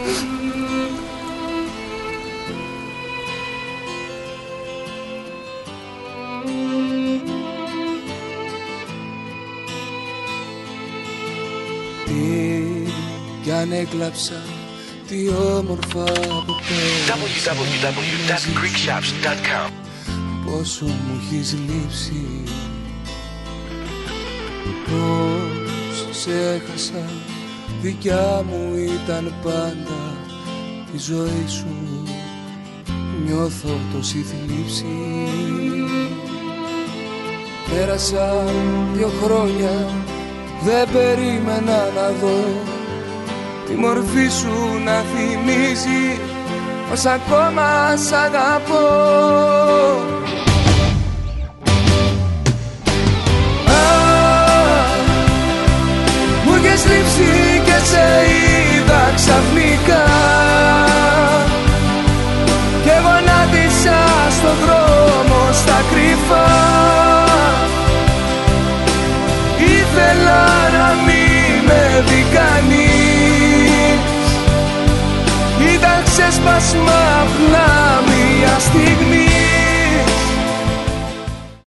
Τι κι αν έκλαψα, τι όμορφα που πέρασες. www.greekshops.com. Πόσο μου έχεις λείψει, πώς σε έχασα. Δικιά μου ήταν πάντα η ζωή σου. Νιώθω τόση θλίψη. Πέρασαν 2 χρόνια, δεν περίμενα να δω τη μορφή σου να θυμίζει πως ακόμα σ' αγαπώ. Μου είχες λείψει και σε είδα ξαφνικά και γονάτισα στον δρόμο στα κρυφά. Ήθελα να μην με δει κανείς, ήταν ξέσπασμα απλά μια στιγμή.